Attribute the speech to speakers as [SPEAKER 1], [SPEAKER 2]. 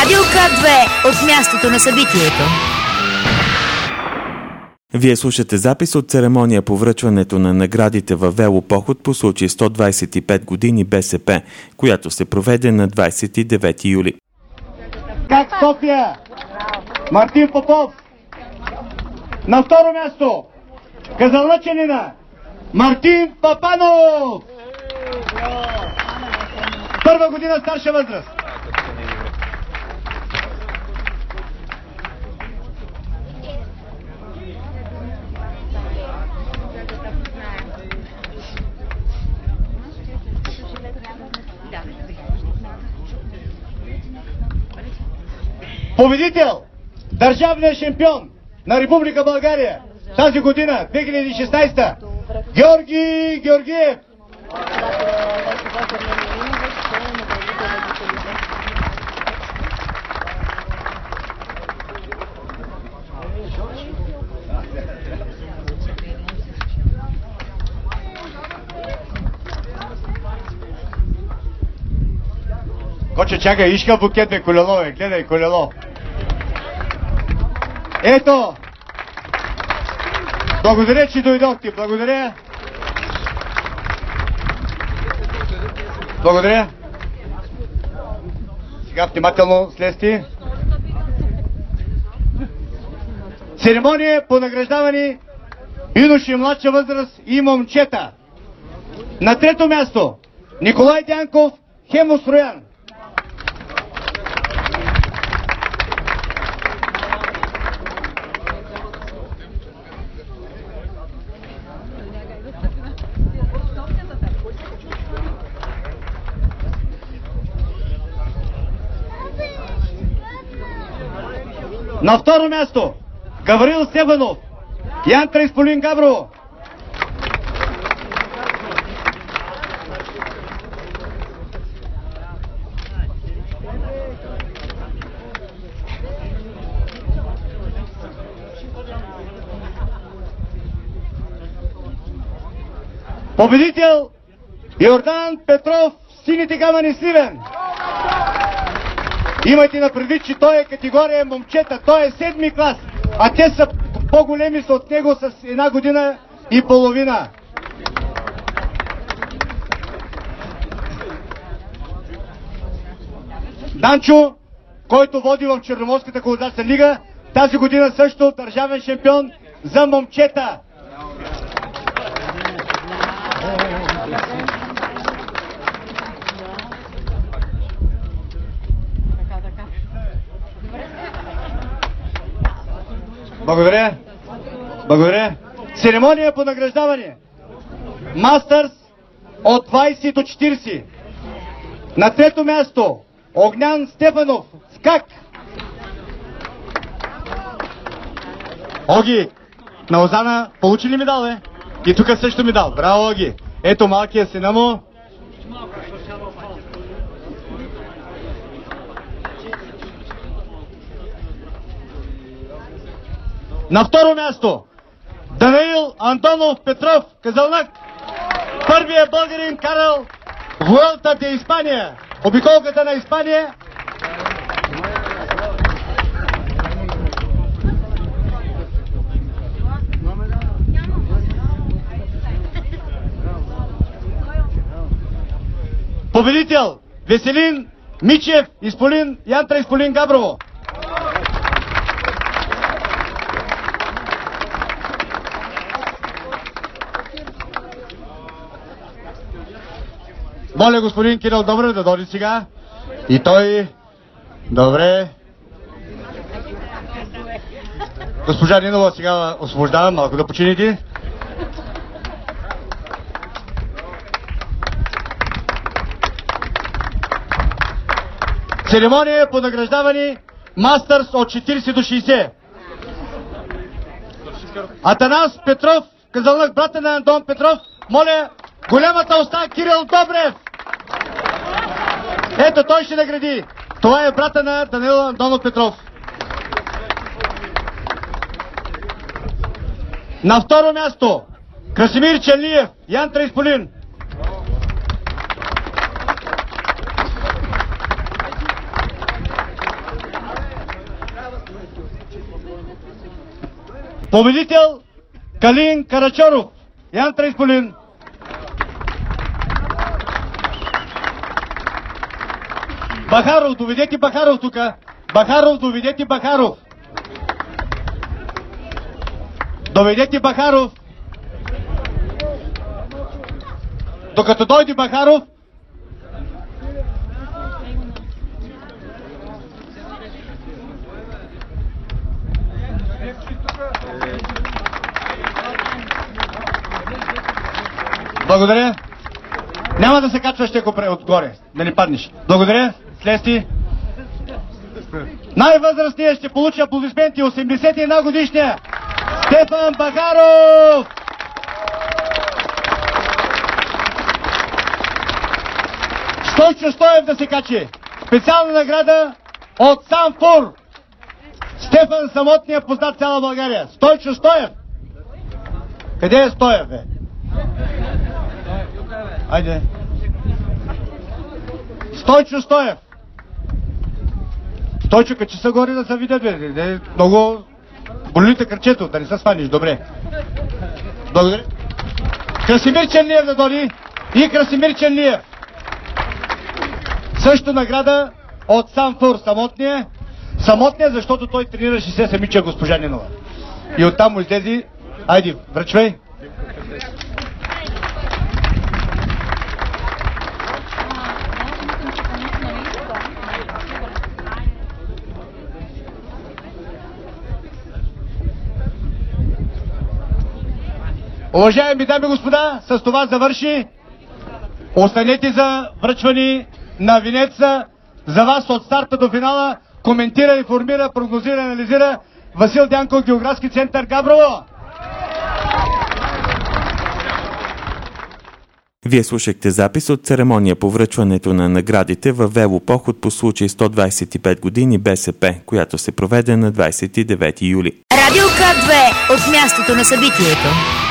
[SPEAKER 1] Радио К2 от мястото на събитието.
[SPEAKER 2] Вие слушате запис от церемония по връчването на наградите във велопоход по случай 125 години БСП, която се проведе на 29 юли.
[SPEAKER 3] Как София? Мартин Попов. На второ място казалъчанина Мартин Папанов. Първа година старша възраст. Победител, държавният шампион на Република България тази година, 2016, Георги Георгиев. Коче, чакай, ишка букет, бе, колело, бе, гледай, колело. Ето! Благодаря, че дойдохте, благодаря. Благодаря. Сега внимателно слезте. Церемония по награждаване юноши, младша възраст и момчета. На трето място Николай Дянков, Хемо Строян. На второ място Гаврил Стефанов, Янтра Изполин Габрово. Победител Йордан Петров, Сините камъни Сливен. Имайте на предвид, че той е категория момчета, той е 7-ми клас, а те са по-големи са от него с 1 година и половина. Данчо, който води в Черноморската колоздачна лига, тази година също държавен шампион за момчета. Благодаря. Благодаря. Церемония по награждаване. Мастърс от 20 до 40. На трето място Огнян Стефанов, скак. Оги, на Озана получи ли медал, бе? И тук също медал. Браво, Оги. Ето малкия сина му. На второ място Данаил Антонов Петров, Казалнак. Първият българин карал Вуелтата Испания, обиколката на Испания. Победител Веселин Мичев, Изполин, Янтра Изполин Габрово. Моля господин Кирил Добрев да дойде сега. И той... Добре. Госпожа Нинова сега освобождава, малко да почините. Церемония по награждаване Мастърс от 40 до 60. Атанас Петров, Казалнак, брата на Антон Петров. Моля, голямата уста Кирил Добрев. Ето той ще награди. Това е брата на Даниил Антонов Петров. На второ място Красимир Челиев, Янтра Изполин. Победител Калин Карачаров. Ян Трайсполин. Бахаров, доведете Бахаров тук. Бахаров, доведете Бахаров. Доведете Бахаров. Докато дойде Бахаров, благодаря. Няма да се качваш отгоре, да не паднеш. Благодаря. Слезти. Най-възрастният ще получи аплодисменти. 81 годишния Стефан Бахаров. Стойчо Стоев да се качи. Специална награда от Санфур. Стефан самотния, познат цяла България. Стойчо Стоев. Къде е Стоев, бе? Айде. Стойчо Стоев. Стойчо, качи са горе да се видят, бе. Много болите кръчето, да не се сваниш. Добре. Благодаря. Красимир Черниев да дойде. И Красимир Черниев. Също награда от Санфур, самотния. Самотния, защото той тренира 60 самича госпожа Нинова. И оттам му излезе. Айди, връчвай. Уважаеми дами и господа, с това завърши. Останете за връчване на венеца. За вас от старта до финала коментира, информира, прогнозира, анализира Васил Дянков, географски център Габрово.
[SPEAKER 2] Вие слушахте запис от церемония по връчването на наградите във велопоход по случай 125 години БСП, която се проведе на 29 юли.
[SPEAKER 1] Радио К2 от мястото на събитието.